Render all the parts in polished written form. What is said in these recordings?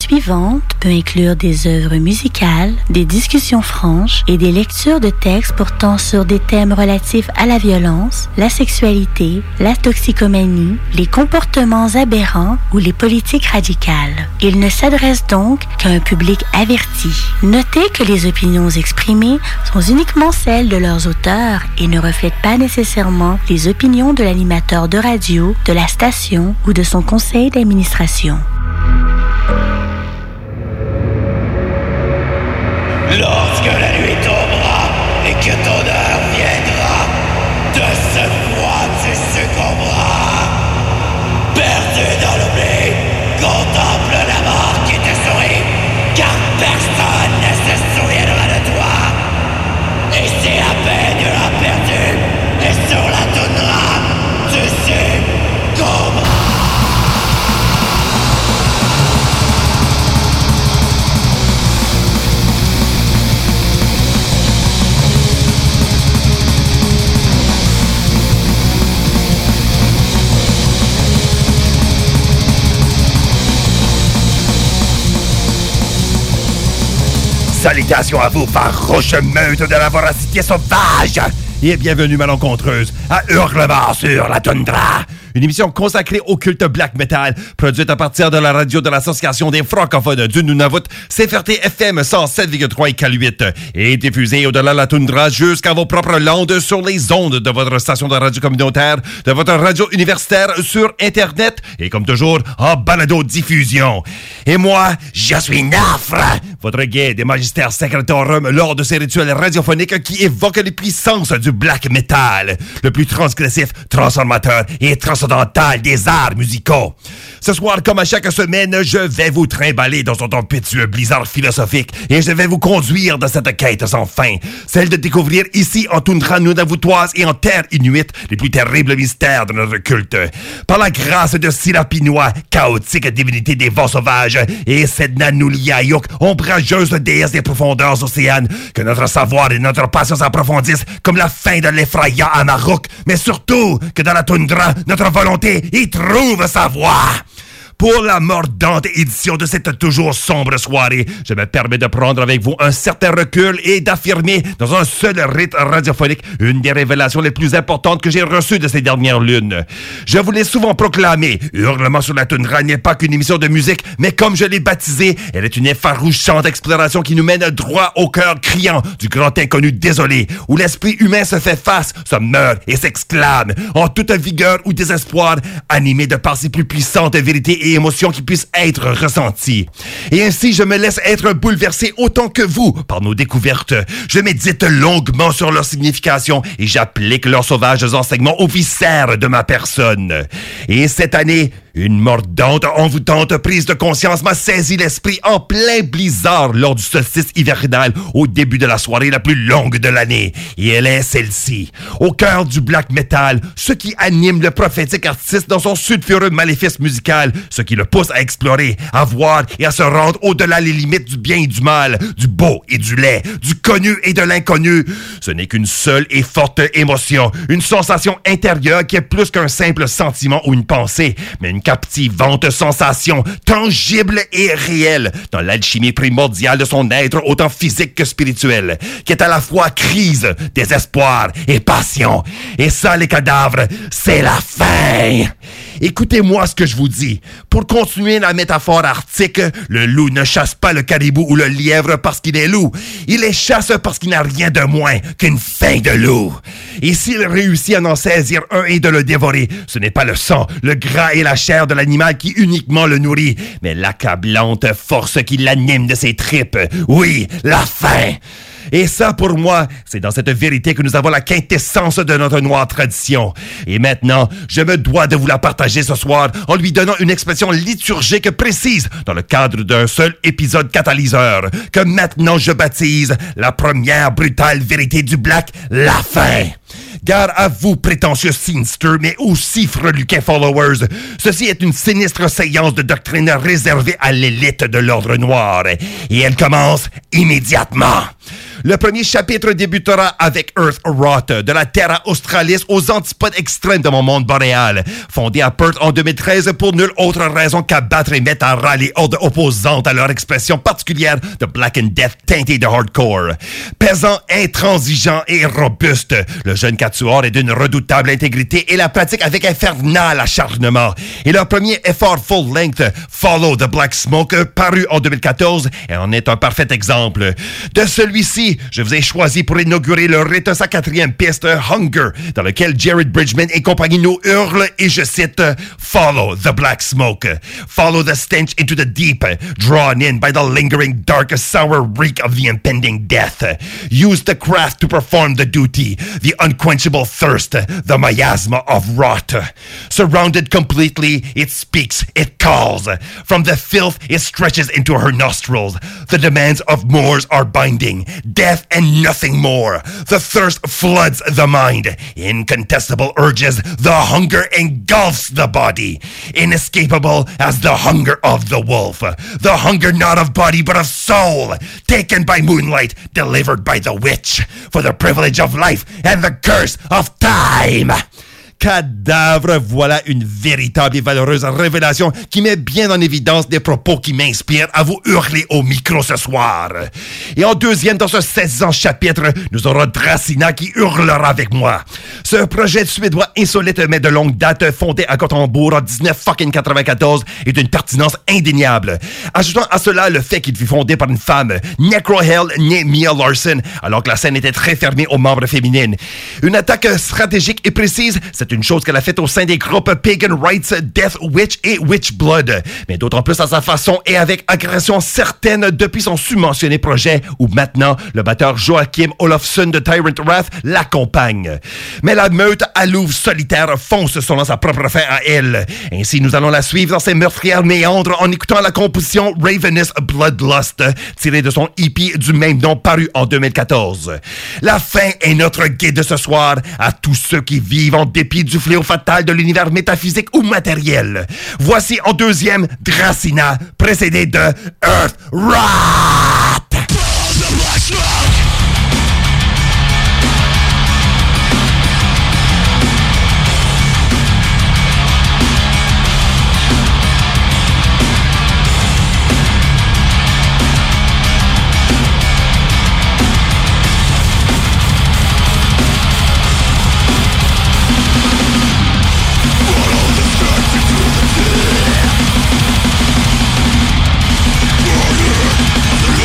suivante peut inclure des œuvres musicales, des discussions franches et des lectures de textes portant sur des thèmes relatifs à la violence, la sexualité, la toxicomanie, les comportements aberrants ou les politiques radicales. Il ne s'adresse donc qu'à un public averti. Notez que les opinions exprimées sont uniquement celles de leurs auteurs et ne reflètent pas nécessairement les opinions de l'animateur de radio, de la station ou de son conseil d'administration. Lorsque la nuit tombera et que ton heure viendra, de ce froid tu succomberas. Perdu dans l'oubli, contemple la mort qui te sourit, car personne ne se souviendra de toi. Et si à peine tu l'as perdu, et sur la toundra, tu succomberas. Salutations à vous, farouche meute de la voracité sauvage! Et bienvenue malencontreuse à Hurlement sur la toundra! Une émission consacrée au culte black metal, produite à partir de la radio de l'Association des francophones du Nunavut, CFRT FM 107,3 et K8, et diffusée au-delà de la toundra jusqu'à vos propres landes sur les ondes de votre station de radio communautaire, de votre radio universitaire sur Internet, et comme toujours, en balado-diffusion. Et moi, je suis Nafre, votre guide et magistère secretorum lors de ces rituels radiophoniques qui évoquent les puissances du black metal, le plus transgressif, transformateur et transcendantal des arts musicaux. Ce soir, comme à chaque semaine, je vais vous trimballer dans un impétueux blizzard philosophique et je vais vous conduire dans cette quête sans fin, celle de découvrir ici en toundra nunavuttoise et en terre inuite les plus terribles mystères de notre culte. Par la grâce de Sirapinois, chaotique divinité des vents sauvages, et Sedna Nuliayuk, ombrageuse déesse des profondeurs océanes, que notre savoir et notre passion s'approfondissent comme la fin de l'Ephraya à Maroc, mais surtout que dans la toundra, notre volonté y trouve sa voie. Pour la mordante édition de cette toujours sombre soirée, je me permets de prendre avec vous un certain recul et d'affirmer dans un seul rite radiophonique une des révélations les plus importantes que j'ai reçues de ces dernières lunes. Je vous l'ai souvent proclamé, Hurlement sur la toundra n'est pas qu'une émission de musique, mais comme je l'ai baptisée, elle est une effarouchante exploration qui nous mène droit au cœur criant du grand inconnu désolé, où l'esprit humain se fait face, se meurt et s'exclame, en toute vigueur ou désespoir, animé de par ses plus puissantes vérités et émotions qui puissent être ressenties. Et ainsi, je me laisse être bouleversé autant que vous par nos découvertes. Je médite longuement sur leur signification et j'applique leurs sauvages enseignements aux viscères de ma personne. Et cette année, une mordante, envoûtante prise de conscience m'a saisi l'esprit en plein blizzard lors du solstice hivernal au début de la soirée la plus longue de l'année. Et elle est celle-ci. Au cœur du black metal, ce qui anime le prophétique artiste dans son sulfureux maléfice musical, ce qui le pousse à explorer, à voir et à se rendre au-delà les limites du bien et du mal, du beau et du laid, du connu et de l'inconnu. Ce n'est qu'une seule et forte émotion, une sensation intérieure qui est plus qu'un simple sentiment ou une pensée, mais une captivante sensation, tangible et réelle, dans l'alchimie primordiale de son être autant physique que spirituel, qui est à la fois crise, désespoir et passion. Et ça, les cadavres, c'est la fin! Écoutez-moi ce que je vous dis. Pour continuer la métaphore arctique, le loup ne chasse pas le caribou ou le lièvre parce qu'il est loup. Il les chasse parce qu'il n'a rien de moins qu'une faim de loup. Et s'il réussit à en saisir un et de le dévorer, ce n'est pas le sang, le gras et la chair de l'animal qui uniquement le nourrit, mais l'accablante force qui l'anime de ses tripes. Oui, la faim! Et ça, pour moi, c'est dans cette vérité que nous avons la quintessence de notre noire tradition. Et maintenant, je me dois de vous la partager ce soir en lui donnant une expression liturgique précise dans le cadre d'un seul épisode catalyseur, que maintenant je baptise la première brutale vérité du black, la fin. Gare à vous, prétentieux Sinister, mais aussi freluquins followers. Ceci est une sinistre séance de doctrine réservée à l'élite de l'Ordre Noir. Et elle commence immédiatement. Le premier chapitre débutera avec Earth Rot, de la Terra Australis aux antipodes extrêmes de mon monde boréal. Fondé à Perth en 2013 pour nulle autre raison qu'abattre et mettre à ras les hordes opposantes à leur expression particulière de Black and Death teintée de hardcore. Pesant, intransigeant et robuste, le jeune quatuor est d'une redoutable intégrité et la pratique avec infernal acharnement. Et leur premier effort full-length, Follow the Black Smoke, paru en 2014, en est un parfait exemple. De celui-ci, je vous ai choisi pour inaugurer le rite sa 4e piste, Hunger, dans lequel Jared Bridgman et compagnie nous hurlent, et je cite, Follow the black smoke. Follow the stench into the deep, drawn in by the lingering dark sour reek of the impending death. Use the craft to perform the duty, the unquenchable thirst, the miasma of rot. Surrounded completely, it speaks, it calls. From the filth, it stretches into her nostrils. The demands of Moors are binding. Death and nothing more. The thirst floods the mind. Incontestable urges, the hunger engulfs the body. Inescapable as the hunger of the wolf. The hunger not of body but of soul. Taken by moonlight, delivered by the witch. For the privilege of life and the curse of time. Cadavre, voilà une véritable et valeureuse révélation qui met bien en évidence des propos qui m'inspirent à vous hurler au micro ce soir. Et en deuxième, dans ce 16e chapitre, nous aurons Dracina qui hurlera avec moi. Ce projet suédois insolite mais de longue date, fondé à Gothenburg en 1994, est d'une pertinence indéniable. Ajoutant à cela le fait qu'il fut fondé par une femme, Necrohell née Mia Larson, alors que la scène était très fermée aux membres féminines. Une attaque stratégique et précise, c'est une chose qu'elle a faite au sein des groupes Pagan Rights, Death Witch et Witchblood, mais d'autant plus à sa façon et avec agression certaine depuis son submentionné projet où maintenant le batteur Joachim Olofsson de Tyrant Wrath l'accompagne. Mais la meute à louve solitaire fonce selon sa propre fin à elle. Ainsi, nous allons la suivre dans ses meurtrières méandres en écoutant la composition Ravenous Bloodlust, tirée de son EP du même nom paru en 2014. La fin est notre guide de ce soir à tous ceux qui vivent en dépit du fléau fatal de l'univers métaphysique ou matériel. Voici en deuxième Dracina, précédé de Earth Rot! The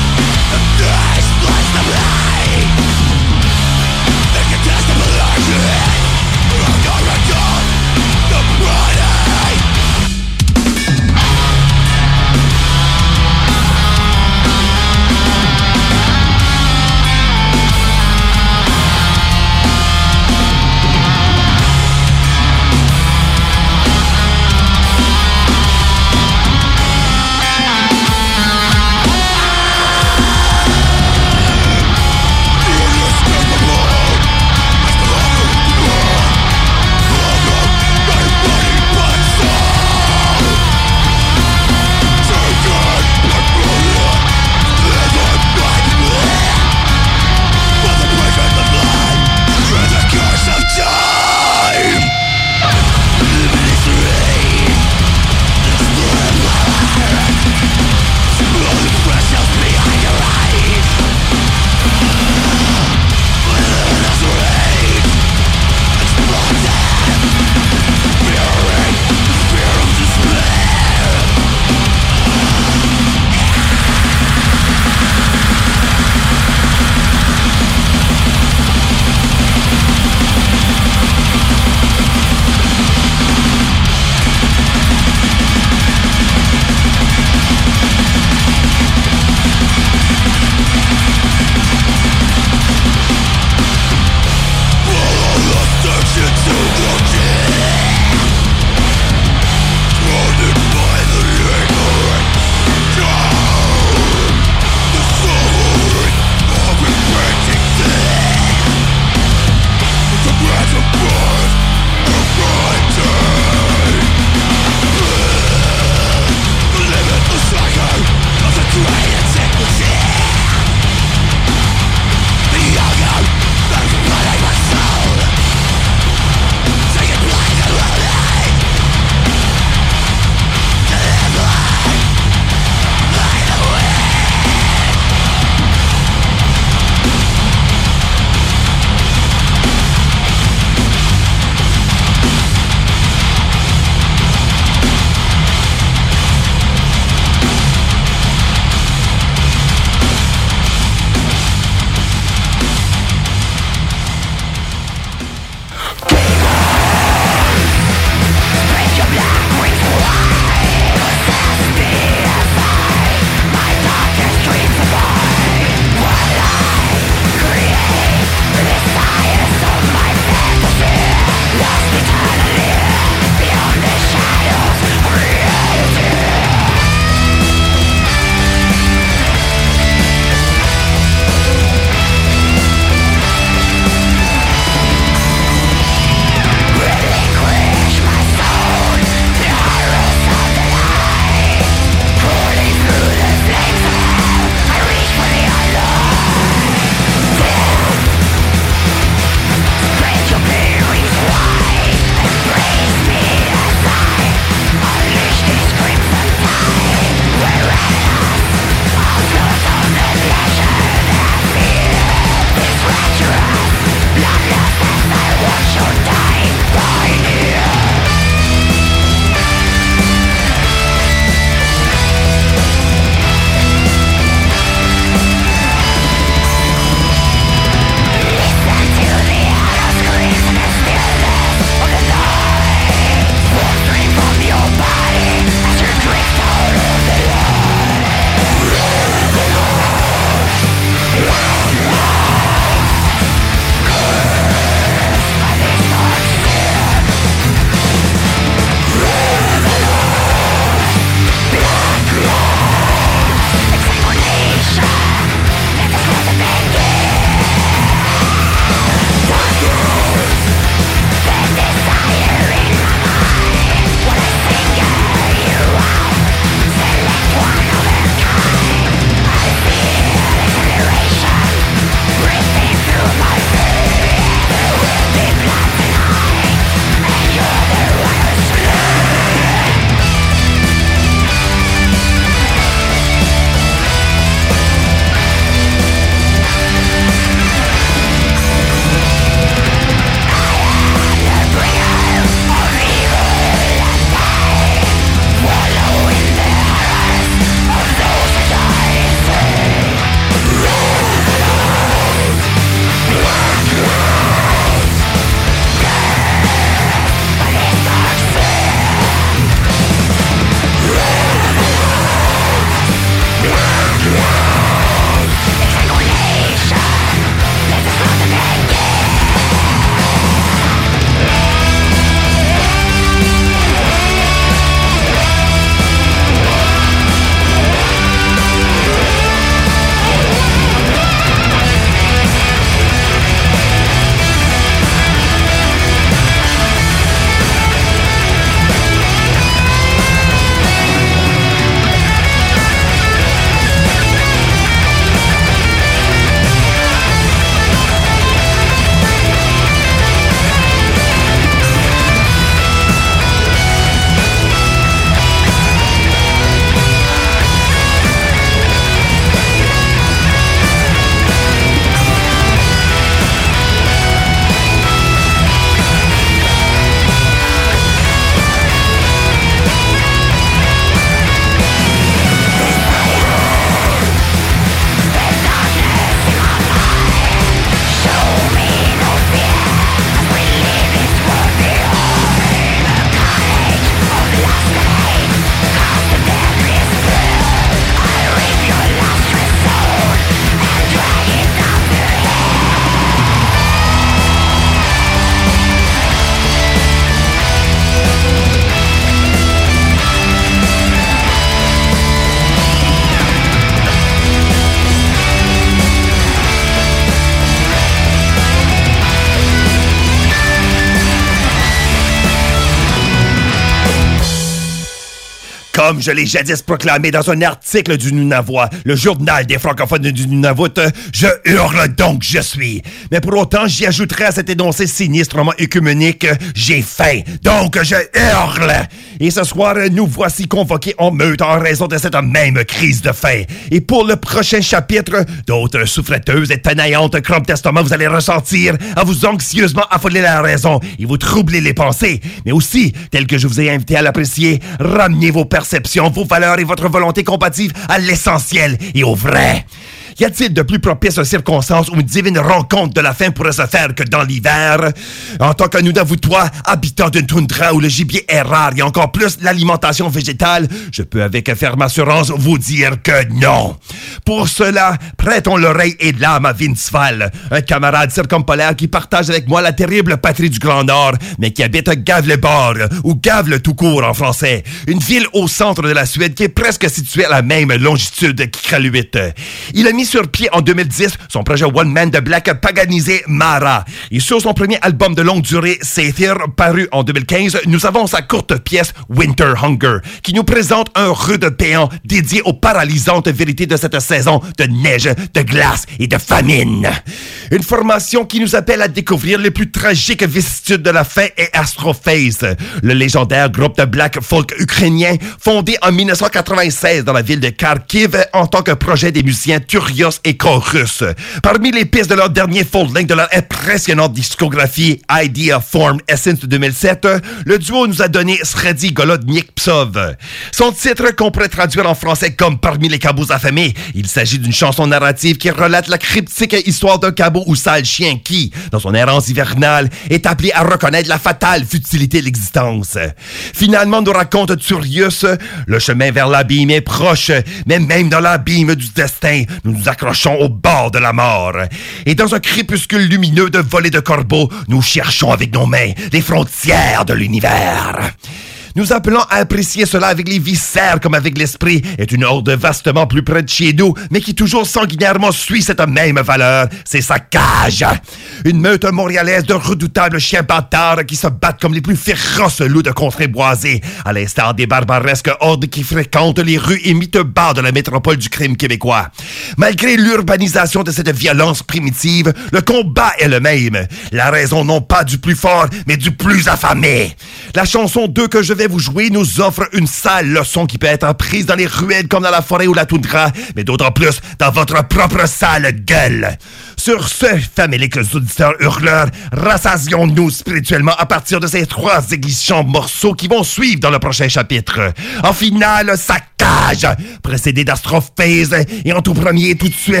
Comme je l'ai jadis proclamé dans un article du Nunavut, le journal des francophones du Nunavut, je hurle donc je suis. Mais pour autant, j'y ajouterai à cet énoncé sinistrement œcuménique, j'ai faim, donc je hurle. Et ce soir, nous voici convoqués en meute en raison de cette même crise de faim. Et pour le prochain chapitre, d'autres souffleteuses et tenaillantes crampes d'estomac vous allez ressentir à vous anxieusement affoler la raison et vous troubler les pensées. Mais aussi, tel que je vous ai invité à l'apprécier, ramenez vos perceptions, vos valeurs et votre volonté compatible à l'essentiel et au vrai. Y a-t-il de plus propice aux circonstances où une divine rencontre de la faim pourrait se faire que dans l'hiver? En tant que Nunavuttois, habitant d'une toundra où le gibier est rare et encore plus l'alimentation végétale, je peux avec ferme assurance vous dire que non. Pour cela, prêtons l'oreille et l'âme à Vince Fall, un camarade circumpolaire qui partage avec moi la terrible patrie du Grand Nord, mais qui habite Gavleborg, ou Gavle tout court en français, une ville au centre de la Suède qui est presque située à la même longitude qu'Iqaluit. Il a mis sur pied en 2010 son projet One Man de Black paganisé Mara. Et sur son premier album de longue durée, Sathir, paru en 2015, nous avons sa courte pièce Winter Hunger, qui nous présente un rude péant dédié aux paralysantes vérités de cette saison de neige, de glace et de famine. Une formation qui nous appelle à découvrir les plus tragiques vicissitudes de la faim est Astrophase, le légendaire groupe de black folk ukrainien fondé en 1996 dans la ville de Kharkiv en tant que projet des musiciens Turios et Chorus. Parmi les pistes de leur dernier full-length de leur impressionnante discographie Idea Form Essence de 2007, le duo nous a donné Sredi Golodnik Psov. Son titre qu'on pourrait traduire en français comme Parmi les cabots affamés, il s'agit d'une chanson narrative qui relate la cryptique histoire d'un cabot ou sale chien qui, dans son errance hivernale, est appelé à reconnaître la fatale futilité de l'existence. Finalement, nous raconte Turius, le chemin vers l'abîme est proche, mais même dans l'abîme du destin, nous nous accrochons au bord de la mort. Et dans un crépuscule lumineux de volées de corbeaux, nous cherchons avec nos mains les frontières de l'univers. Nous appelons à apprécier cela avec les viscères comme avec l'esprit, est une horde vastement plus près de chez nous, mais qui toujours sanguinairement suit cette même valeur, c'est sa cage. Une meute montréalaise de redoutables chiens bâtards qui se battent comme les plus féroces loups de contrées boisées, à l'instar des barbaresques hordes qui fréquentent les rues et mythes-bars de la métropole du crime québécois. Malgré l'urbanisation de cette violence primitive, le combat est le même. La raison non pas du plus fort, mais du plus affamé. La chanson 2 que je vais vous jouer nous offre une sale leçon qui peut être prise dans les ruelles comme dans la forêt ou la toundra, mais d'autant plus dans votre propre sale gueule. Sur ce, faméliques auditeurs hurleurs, rassasions-nous spirituellement à partir de ces 3 aiguichants morceaux qui vont suivre dans le prochain chapitre. En finale, sa cage, précédée d'Astrophase, et en tout premier, tout de suite,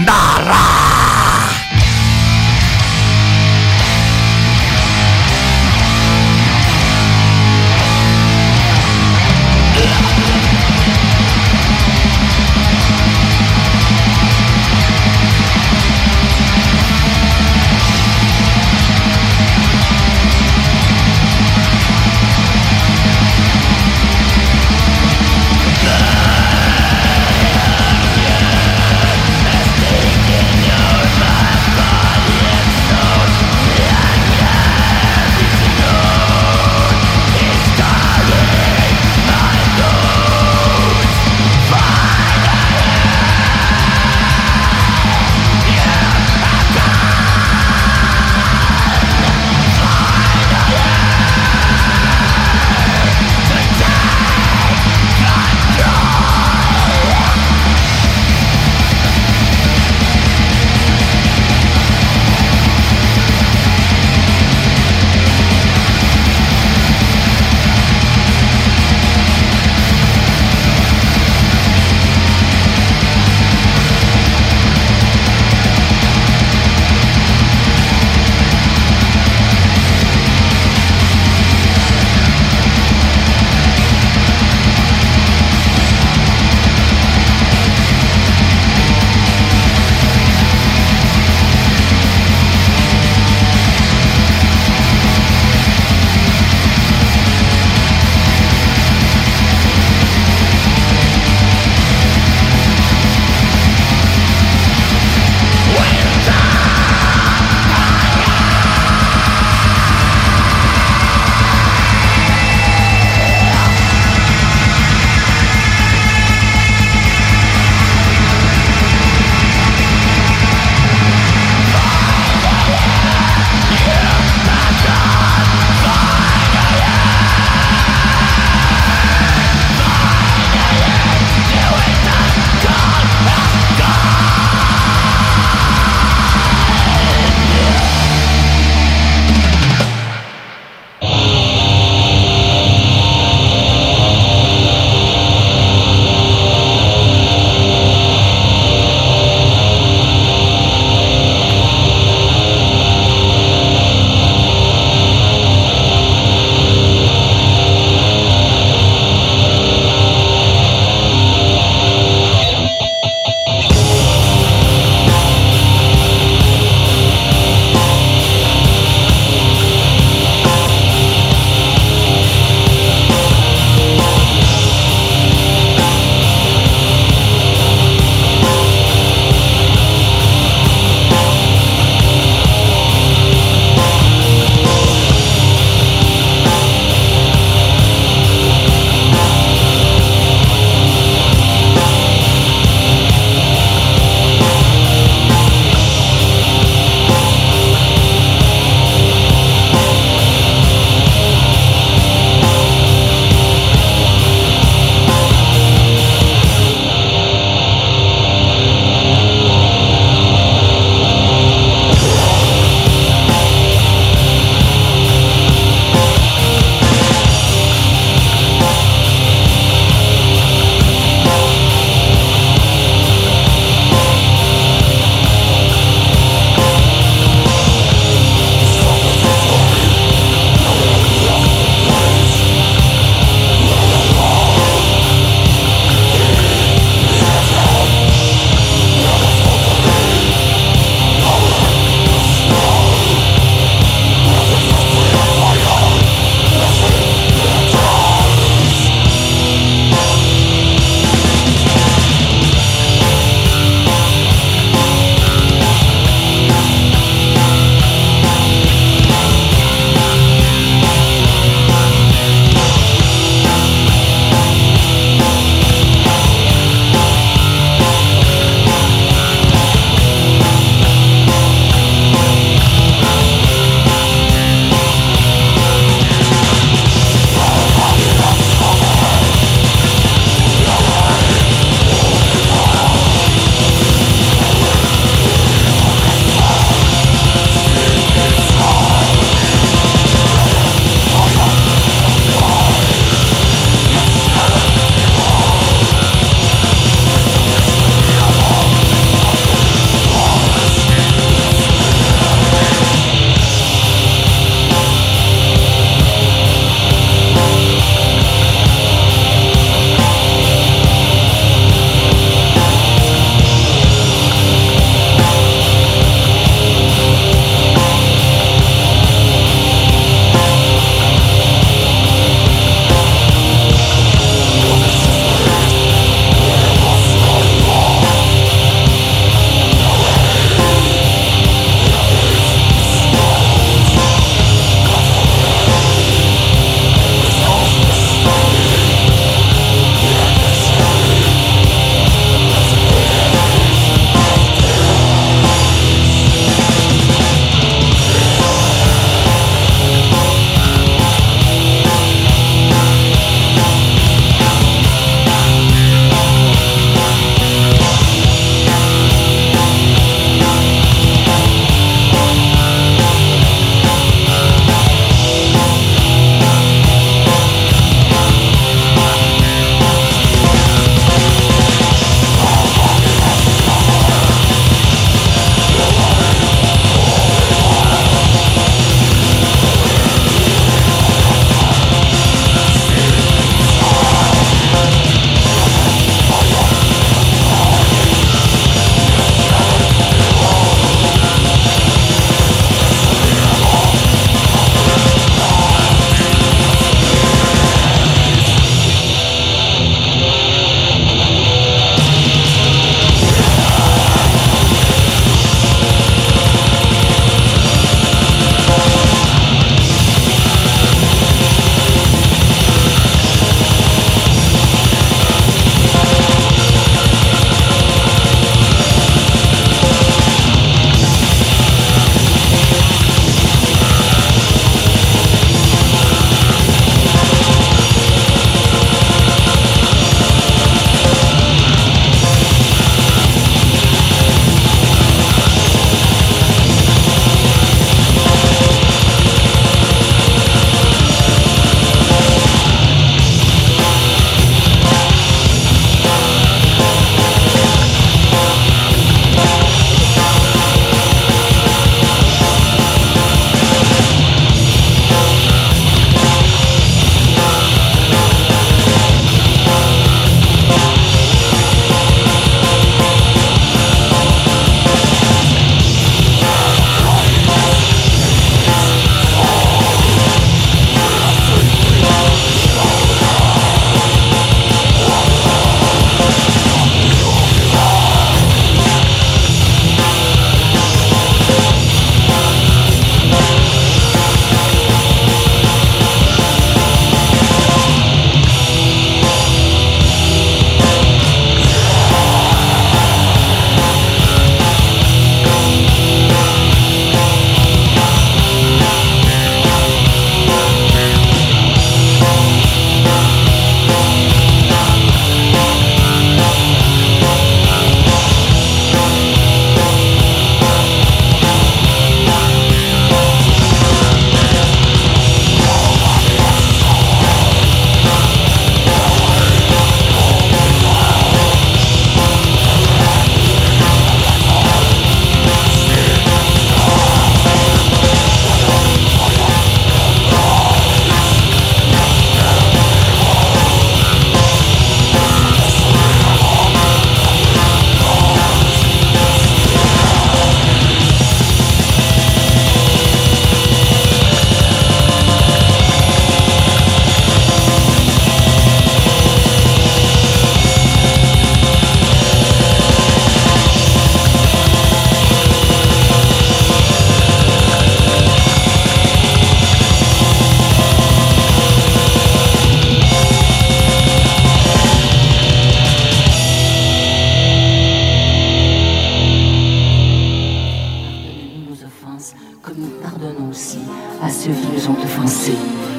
Mara! Your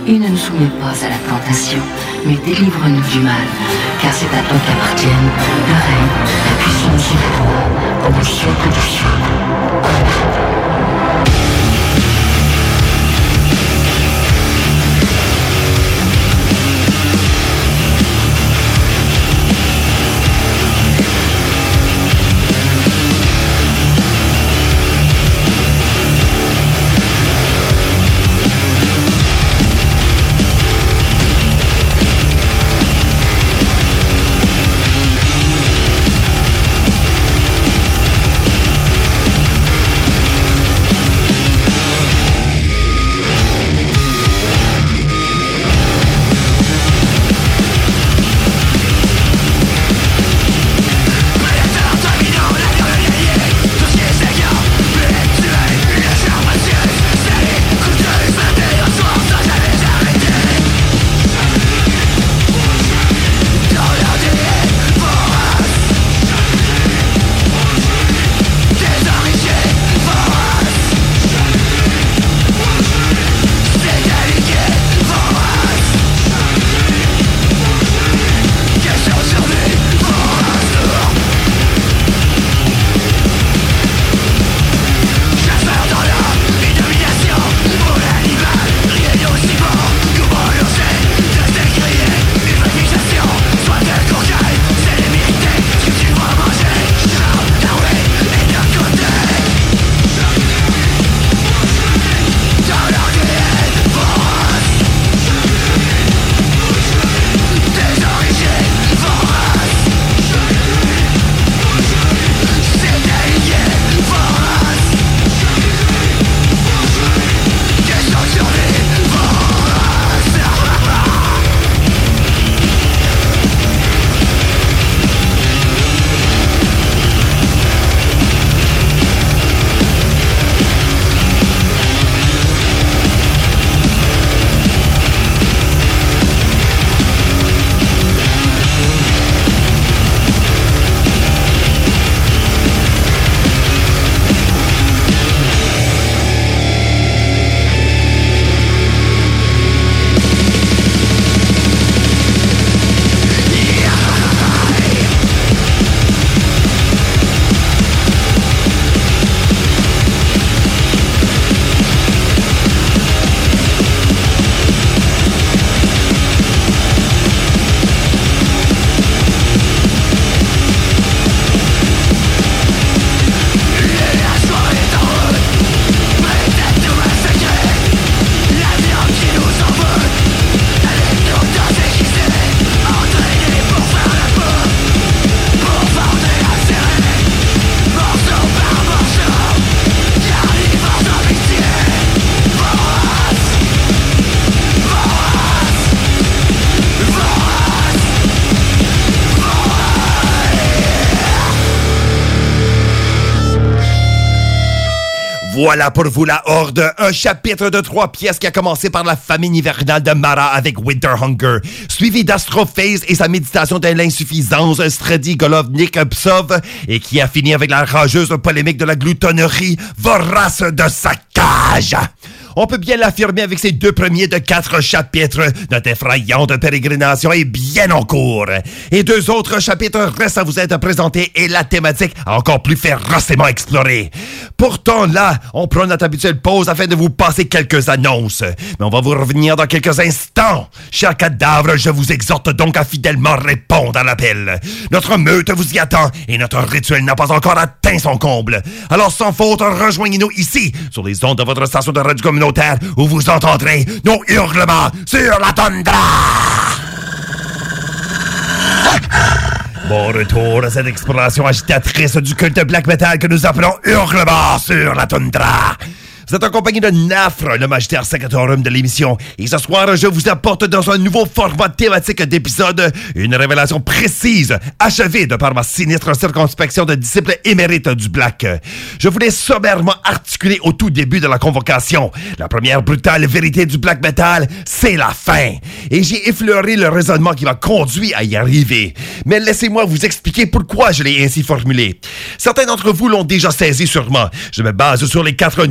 et ne nous soumets pas à la tentation, mais délivre-nous du mal, car c'est à toi qu'appartiennent le règne, la puissance et la gloire, comme au siècle des siècles. Voilà pour vous la Horde, un chapitre de 3 pièces qui a commencé par la famine hivernale de Mara avec Winter Hunger, suivi d'Astrophase et sa méditation de l'insuffisance, Strady Golovnik Psov, et qui a fini avec la rageuse polémique de la gloutonnerie vorace de sa cage. On peut bien l'affirmer avec ces 2 premiers de 4 chapitres. Notre effrayante pérégrination est bien en cours. Et 2 autres chapitres restent à vous être présentés et la thématique a encore plus férocement explorée. Pourtant, là, on prend notre habituelle pause afin de vous passer quelques annonces. Mais on va vous revenir dans quelques instants. Chers cadavres, je vous exhorte donc à fidèlement répondre à l'appel. Notre meute vous y attend et notre rituel n'a pas encore atteint son comble. Alors, sans faute, rejoignez-nous ici, sur les ondes de votre station de radio communautaire, où vous entendrez nos hurlements sur la toundra. Bon retour à cette exploration agitatrice du culte black metal que nous appelons Hurlement sur la toundra. Vous êtes en compagnie de Nafre, le magistère secretorum de l'émission. Et ce soir, je vous apporte dans un nouveau format thématique d'épisode une révélation précise, achevée de par ma sinistre circonspection de disciple émérite du Black. Je voulais sommairement articuler au tout début de la convocation. La première brutale vérité du Black Metal, c'est la fin. Et j'ai effleuré le raisonnement qui m'a conduit à y arriver. Mais laissez-moi vous expliquer pourquoi je l'ai ainsi formulé. Certains d'entre vous l'ont déjà saisi sûrement. Je me base sur les 4 nobles vérités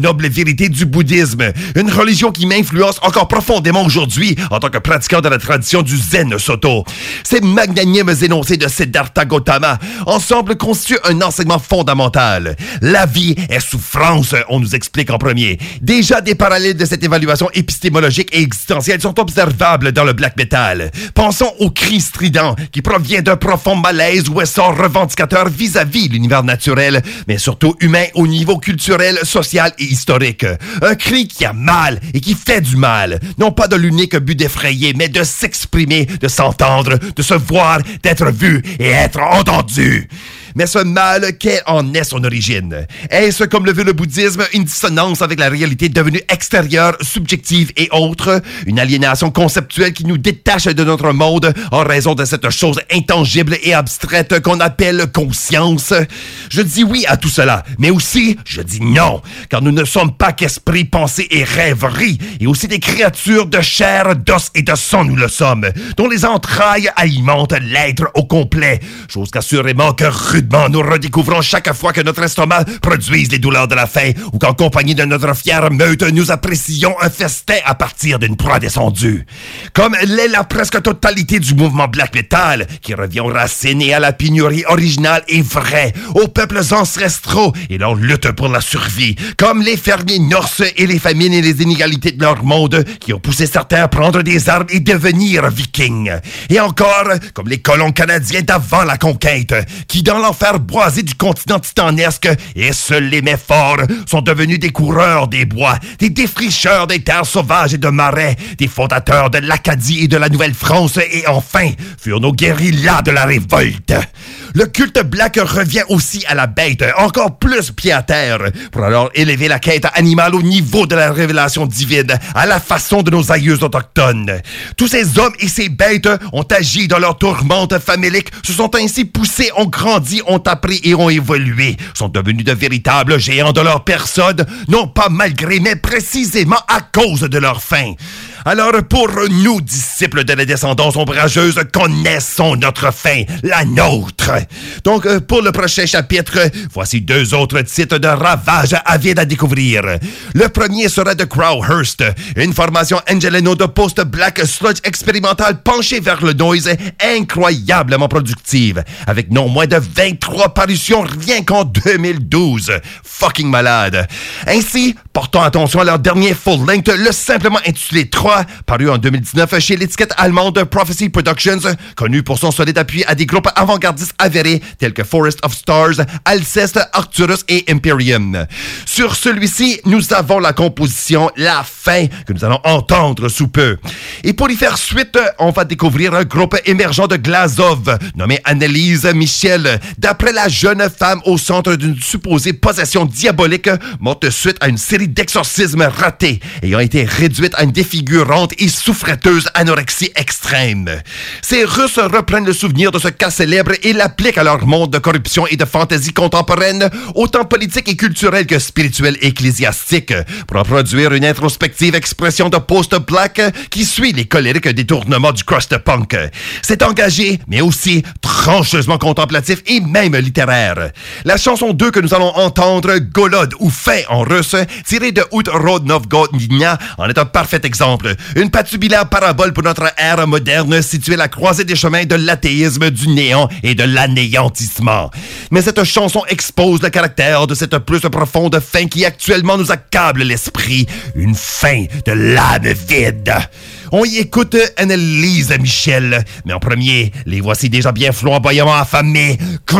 vérité du bouddhisme, une religion qui m'influence encore profondément aujourd'hui en tant que pratiquant de la tradition du Zen Soto. Ces magnanimes énoncés de Siddhartha Gautama ensemble constituent un enseignement fondamental. La vie est souffrance, on nous explique en premier. Déjà, des parallèles de cette évaluation épistémologique et existentielle sont observables dans le black metal. Pensons au cri strident qui provient d'un profond malaise ou essor revendicateur vis-à-vis l'univers naturel, mais surtout humain au niveau culturel, social et historique. Un cri qui a mal et qui fait du mal, non pas de l'unique but d'effrayer, mais de s'exprimer, de s'entendre, de se voir, d'être vu et être entendu. Mais ce mal, quelle en est son origine? Est-ce, comme le veut le bouddhisme, une dissonance avec la réalité devenue extérieure, subjective et autre? Une aliénation conceptuelle qui nous détache de notre monde en raison de cette chose intangible et abstraite qu'on appelle conscience? Je dis oui à tout cela, mais aussi, je dis non, car nous ne sommes pas qu'esprit, pensée et rêverie, et aussi des créatures de chair, d'os et de sang nous le sommes, dont les entrailles alimentent l'être au complet, chose qu'assurément que rudement nous redécouvrons chaque fois que notre estomac produise les douleurs de la faim ou qu'en compagnie de notre fière meute, nous apprécions un festin à partir d'une proie descendue. Comme l'est la presque totalité du mouvement black metal, qui revient aux racines et à la pénurie originale et vraie, aux peuples ancestraux et leur lutte pour la survie, comme les fermiers norses et les famines et les inégalités de leur monde qui ont poussé certains à prendre des armes et devenir vikings. Et encore, comme les colons canadiens d'avant la conquête, qui dans l'enfer boisé du continent titanesque et seuls les mets forts sont devenus des coureurs des bois, des défricheurs des terres sauvages et de marais, des fondateurs de l'Acadie et de la Nouvelle-France et enfin furent nos guérillas de la révolte. Le culte black revient aussi à la bête, encore plus pied à terre, pour alors élever la quête animale au niveau de la révélation divine, à la façon de nos aïeux autochtones. Tous ces hommes et ces bêtes ont agi dans leur tourmente famélique, se sont ainsi poussés, ont grandi, ont appris et ont évolué, sont devenus de véritables géants de leur personne, non pas malgré, mais précisément à cause de leur faim. Alors pour nous, disciples de la descendance ombrageuse, connaissons notre fin, la nôtre. Donc pour le prochain chapitre, voici 2 autres titres de ravage avides à découvrir. Le premier sera de Crowhurst, une formation Angeleno de post-black sludge expérimental penchée vers le noise, incroyablement productive, avec non moins de 23 parutions rien qu'en 2012. Fucking malade. Ainsi, portons attention à leur dernier full-length, le simplement intitulé 3, paru en 2019 chez l'étiquette allemande Prophecy Productions, connu pour son solide appui à des groupes avant-gardistes avérés tels que Forest of Stars, Alceste, Arcturus et Imperium. Sur celui-ci, nous avons la composition La Fin que nous allons entendre sous peu. Et pour y faire suite, on va découvrir un groupe émergent de Glazov, nommé Annelise Michel, d'après la jeune femme au centre d'une supposée possession diabolique, morte suite à une série d'exorcismes ratés, ayant été réduite à une défigurante et souffreteuse anorexie extrême. Ces Russes reprennent le souvenir de ce cas célèbre et l'appliquent à leur monde de corruption et de fantaisie contemporaine, autant politique et culturelle que spirituelle et ecclésiastique, pour en produire une introspective expression de post-black qui suit les colériques détournements du crust punk. C'est engagé, mais aussi trancheusement contemplatif et même littéraire. La chanson 2 que nous allons entendre, Golod ou Fin en russe, tirée de Utrodnovgodnia, en est un parfait exemple. Une patubulaire parabole pour notre ère moderne située à la croisée des chemins de l'athéisme, du néant et de l'anéantissement. Mais cette chanson expose le caractère de cette plus profonde faim qui actuellement nous accable l'esprit. Une faim de l'âme vide. On y écoute Annelise Michel, mais en premier, les voici déjà bien flamboyamment affamés,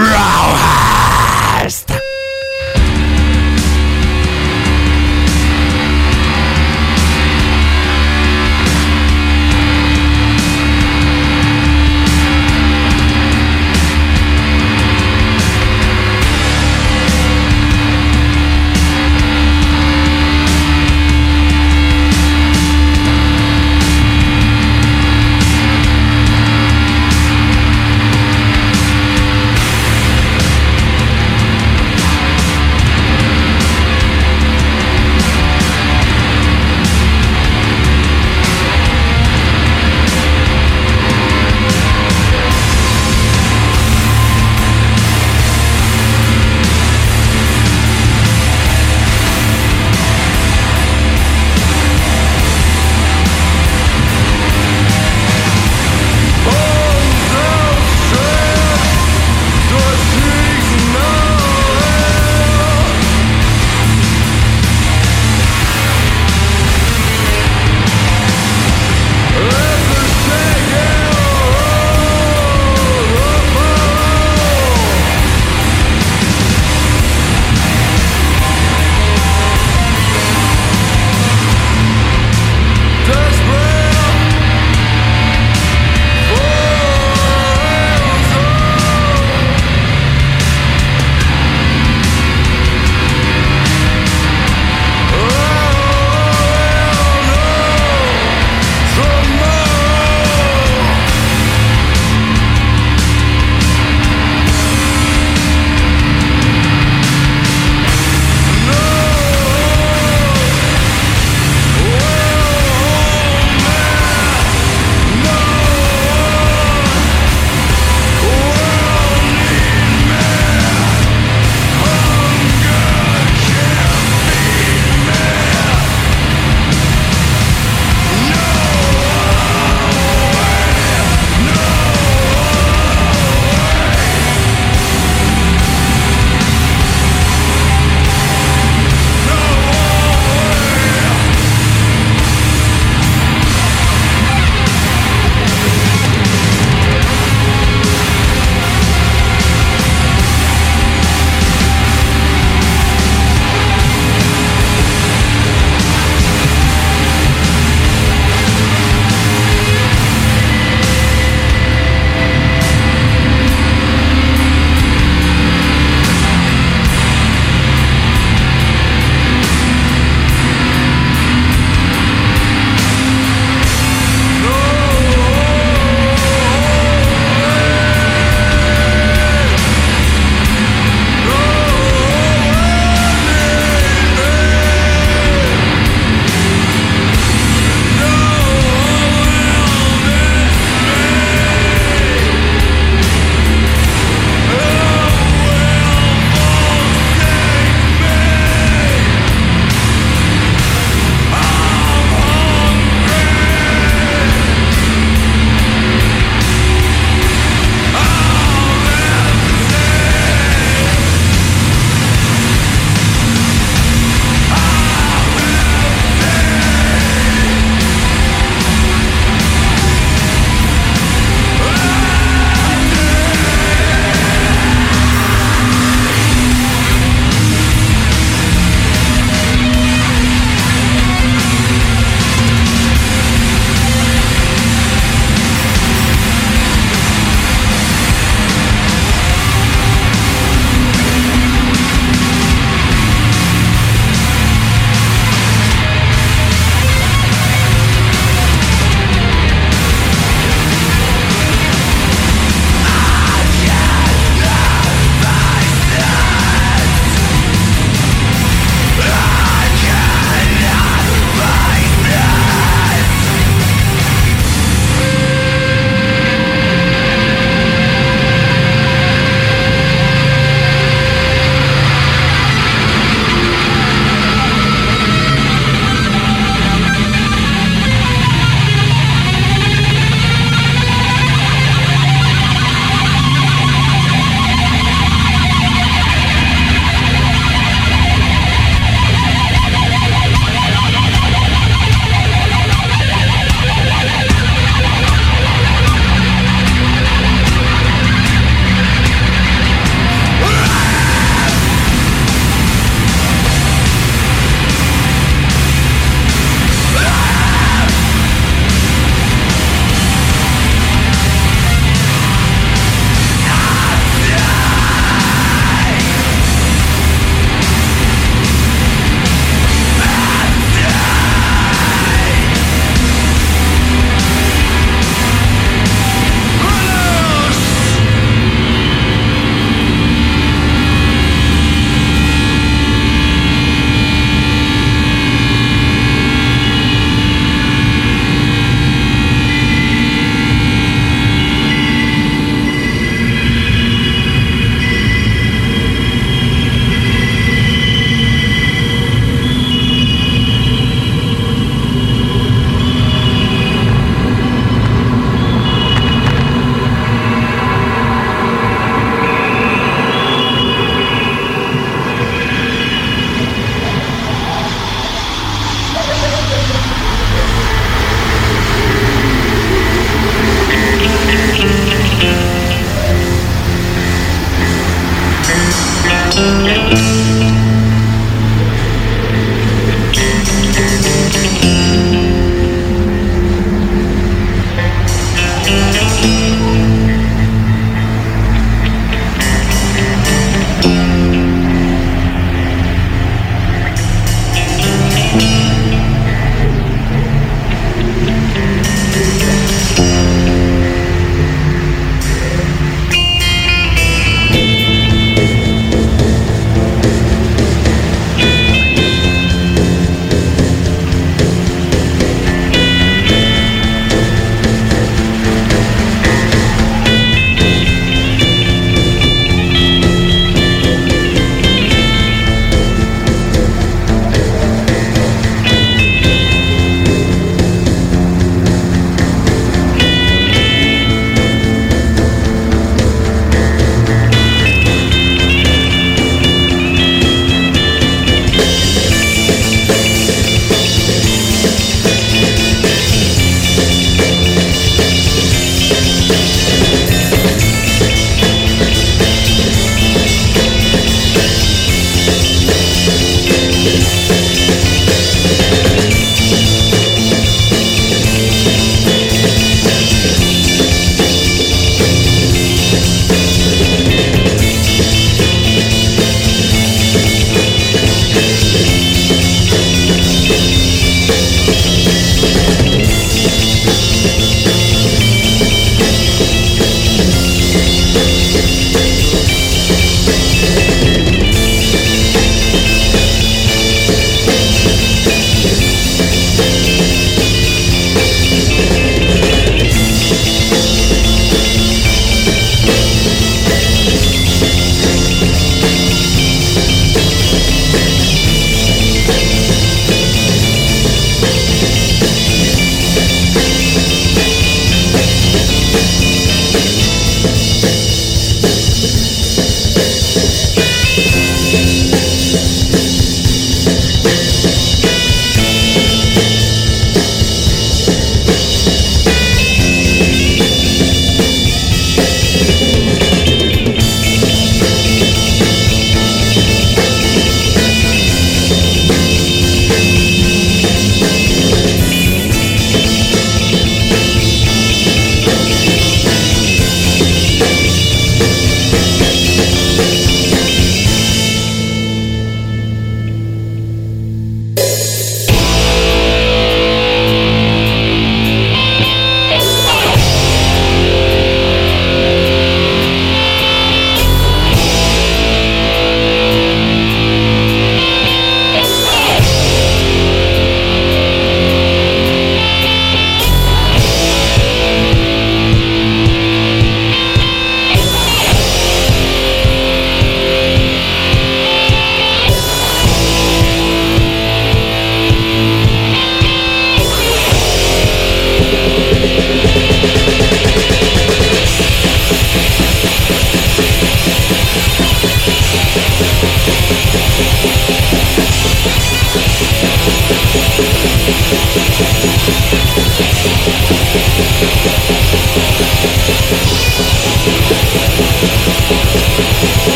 Crowhurst!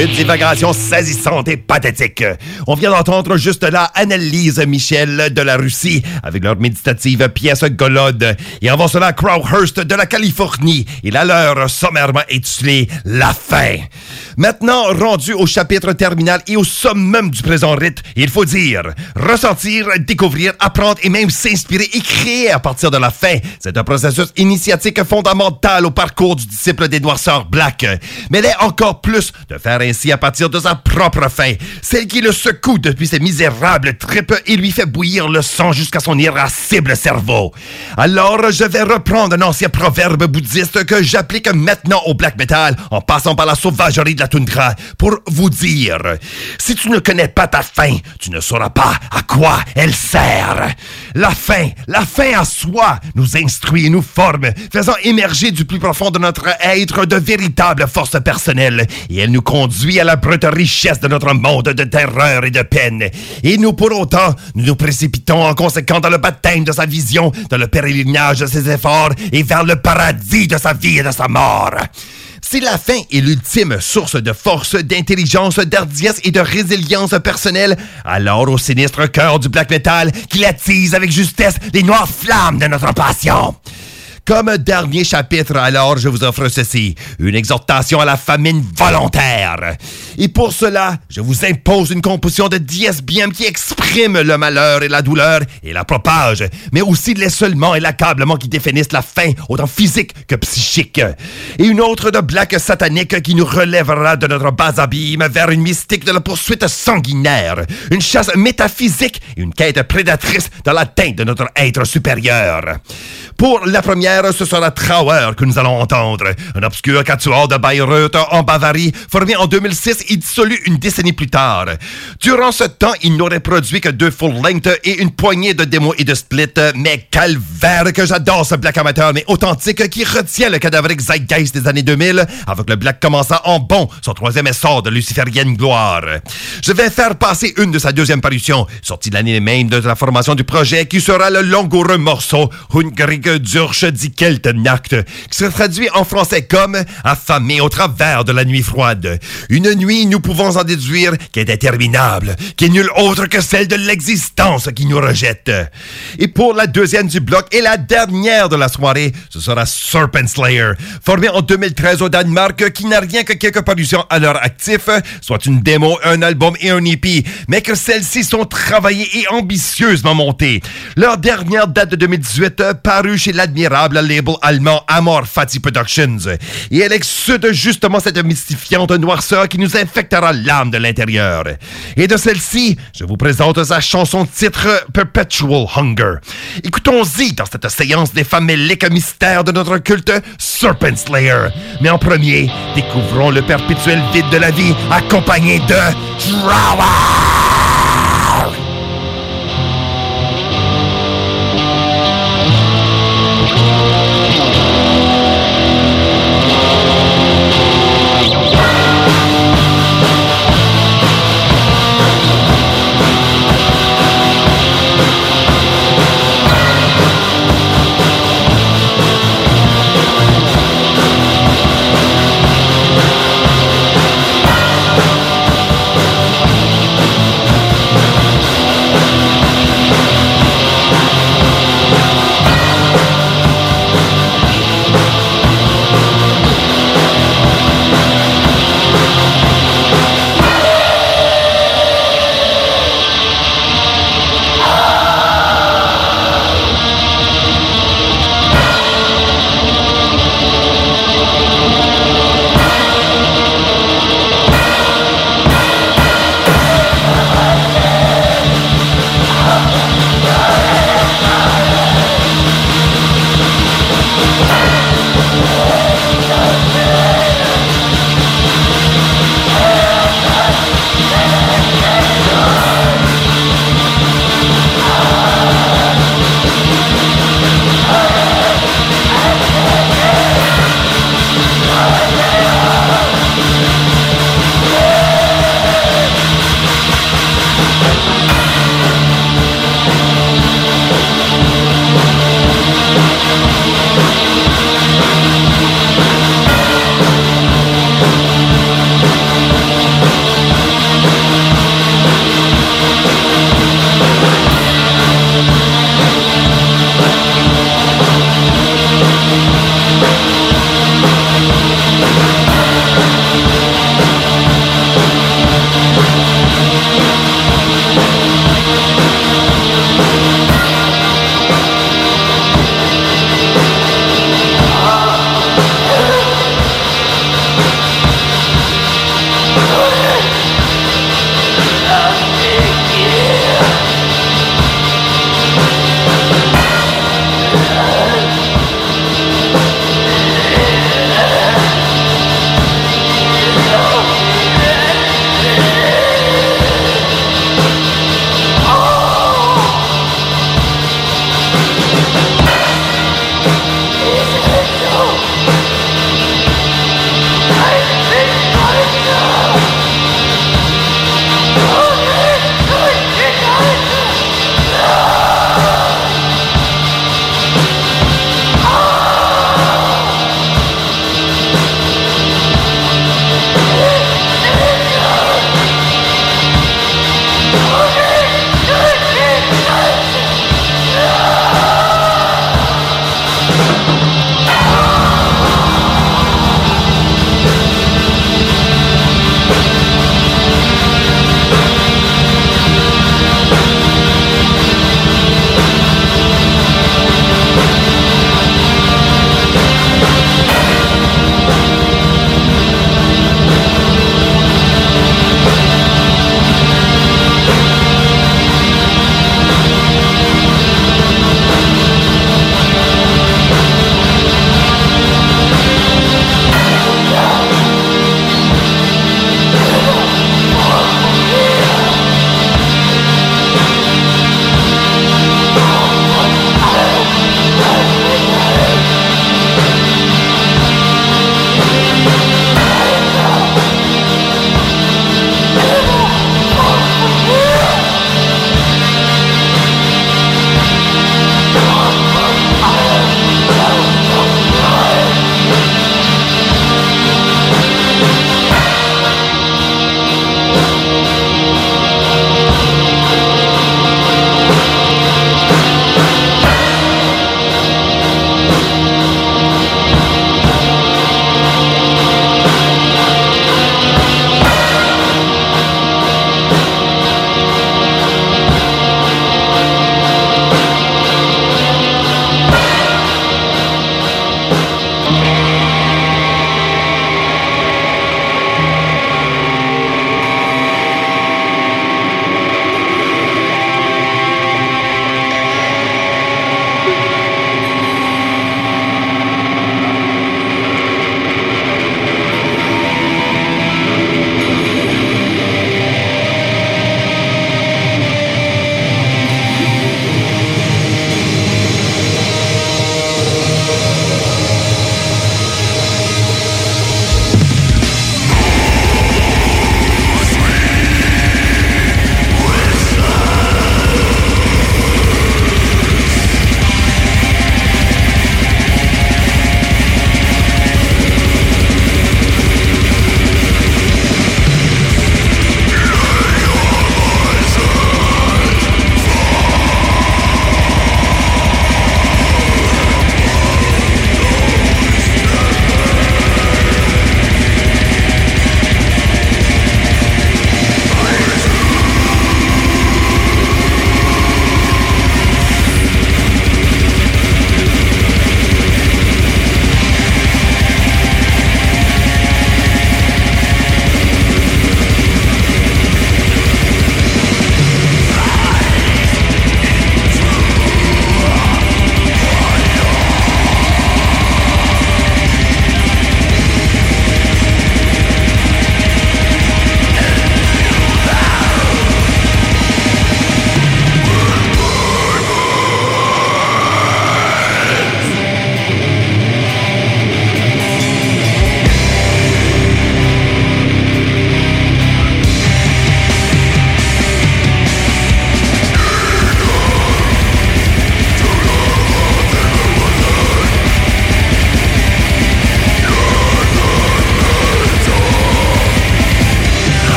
Une divagation saisissante et pathétique. On vient d'entendre juste là Annelise Michel de la Russie avec leur méditative pièce Golode. Et avant cela, Crowhurst de la Californie et la leur sommairement intitulée La fin. Maintenant, rendu au chapitre terminal et au summum du présent rite, il faut dire ressentir, découvrir, apprendre et même s'inspirer et créer à partir de la fin. C'est un processus initiatique fondamental au parcours du disciple des noirceurs Black. Mais il est encore plus de faire ainsi à partir de sa propre fin, celle qui le secoue depuis ses misérables tripes et lui fait bouillir le sang jusqu'à son irascible cerveau. Alors, je vais reprendre un ancien proverbe bouddhiste que j'applique maintenant au black metal en passant par la sauvagerie de la toundra pour vous dire: si tu ne connais pas ta fin, tu ne sauras pas à quoi elle sert. La fin à soi, nous instruit et nous forme, faisant émerger du plus profond de notre être de véritables forces personnelles. Et elle nous conduit à la brute richesse de notre monde de terreur et de peine. Et nous, pour autant, nous précipitons en conséquent dans le baptême de sa vision, dans le pèlerinage de ses efforts et vers le paradis de sa vie et de sa mort. Si la fin est l'ultime source de force, d'intelligence, d'hardiesse et de résilience personnelle, alors au sinistre cœur du black metal qu'il attise avec justesse les noires flammes de notre passion. Comme dernier chapitre, alors, je vous offre ceci, une exhortation à la famine volontaire. Et pour cela, je vous impose une composition de dies biem qui exprime le malheur et la douleur et la propage, mais aussi l'essolement et l'accablement qui définissent la faim, autant physique que psychique. Et une autre de black satanique qui nous relèvera de notre bas abîme vers une mystique de la poursuite sanguinaire, une chasse métaphysique et une quête prédatrice dans l'atteinte de notre être supérieur. Pour la première, ce sera Trauer que nous allons entendre, un obscur quatuor de Bayreuth en Bavarie, formé en 2006 et dissolu une décennie plus tard. Durant ce temps, il n'aurait produit que 2 full-length et une poignée de démos et de splits, mais calvaire que j'adore ce black amateur mais authentique qui retient le cadavérique zeitgeist des années 2000, avec le black commençant en bon son 3e essor de luciférienne gloire. Je vais faire passer une de sa 2e parution, sortie l'année même de la formation du projet, qui sera le langoureux morceau Hungrig Durch die Keltennacht, qui se traduit en français comme « affamé au travers de la nuit froide ». Une nuit, nous pouvons en déduire, qui est interminable, qui est nulle autre que celle de l'existence qui nous rejette. Et pour la 2e du bloc et la dernière de la soirée, ce sera Serpent Slayer, formé en 2013 au Danemark, qui n'a rien que quelques parutions à leur actif, soit une démo, un album et un EP, mais que celles-ci sont travaillées et ambitieusement montées. Leur dernière date de 2018, parue chez l'admirable label allemand Amor Fati Productions. Et elle exsude justement cette mystifiante noirceur qui nous infectera l'âme de l'intérieur. Et de celle-ci, je vous présente sa chanson titre Perpetual Hunger. Écoutons-y dans cette séance des faméliques mystères de notre culte Serpent Slayer. Mais en premier, découvrons le perpétuel vide de la vie accompagné de Trauer.